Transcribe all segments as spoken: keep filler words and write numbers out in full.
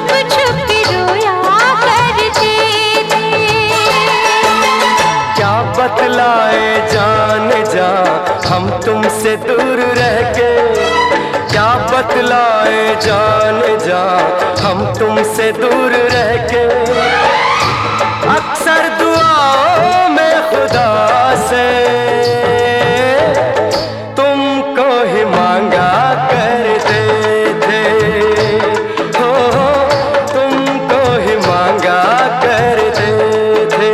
छुप छुप के रोया करते थे। क्या बतलाए जान जा हम तुमसे दूर रह के, क्या बतलाए जान जा हम तुमसे दूर रह के। अक्सर दुआओं में खुदा से तुमको ही मांगा करते थे, हो तुमको ही मांगा करते थे।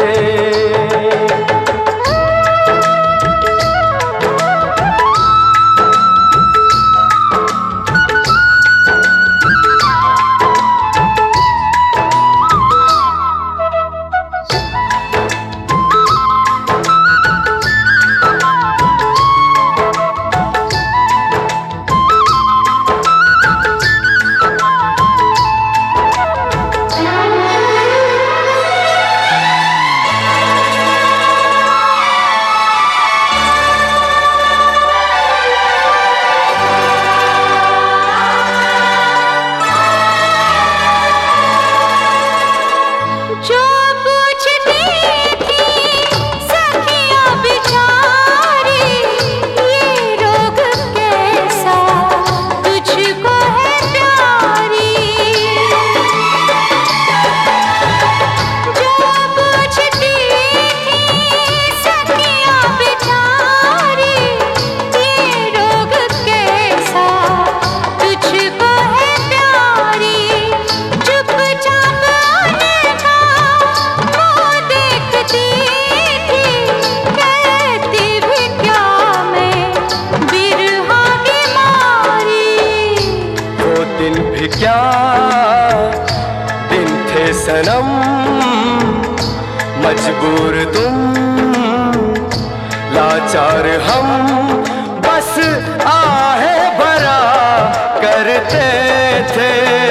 जो पूछती थी सखियां बेचारी, ये रोग कैसा तुझको है प्यारी। जो पूछती थी सखियां बेचारी, ये रोग कैसा तुझको है प्यारी। चुपचाप देखती थी, कहती भी क्या मैं बिरहा की मारी। वो दिन भी क्या दिन थे सनम, मजबूर तुम लाचार हम, बस आहे भरा करते थे।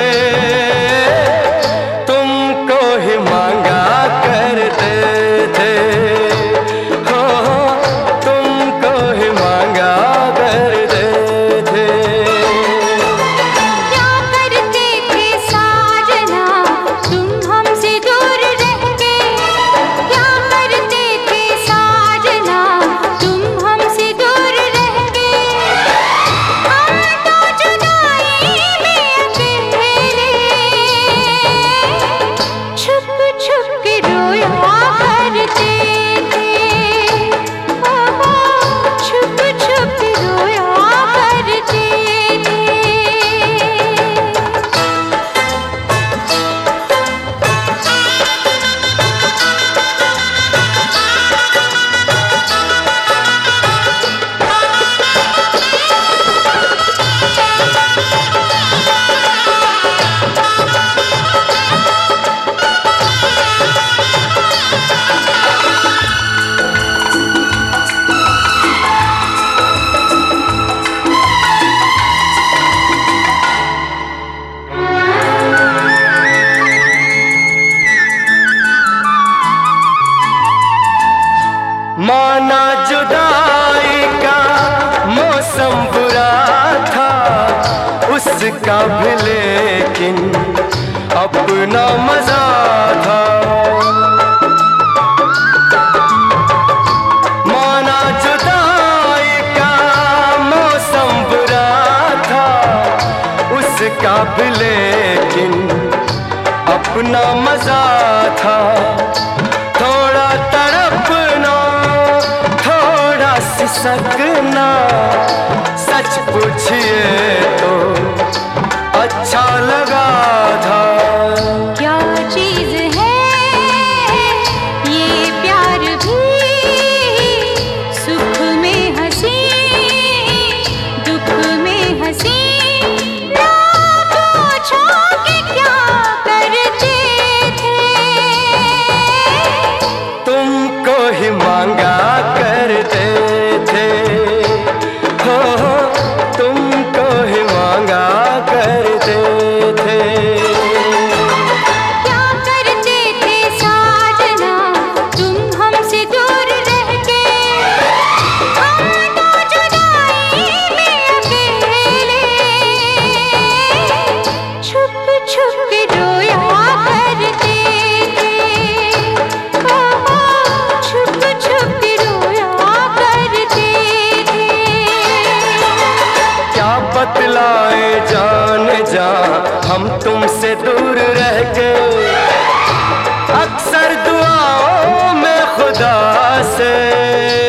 तुमको ही मांगा करते थे, हो तुमको ही मांगा करते थे। क्या करते थे साजना तुम हमसे दूर रह के, क्या करते थे साजना तुम हमसे दूर रह के। हम तो जुदाई में अकेले छुप छुप के रोया करते थे, छुप छुप के रोया करते थे। माना जुदाई का मौसम बुरा था उसका भी, लेकिन अपना मजा था। माना जुदाई का मौसम बुरा था उसका भी, लेकिन अपना मजा था। थोड़ा तड़पना थोड़ा सिसकना, सच पूछिए तो अच्छा लगा था। क्या चीज है ये प्यार भी, सुख में हंसी दुख में हंसी। ना पूछो कि क्या करते थे, तुमको ही मांगा करते थे, हो तुमको ही मांगा हम तुमसे दूर रह के। अक्सर दुआओं में खुदा से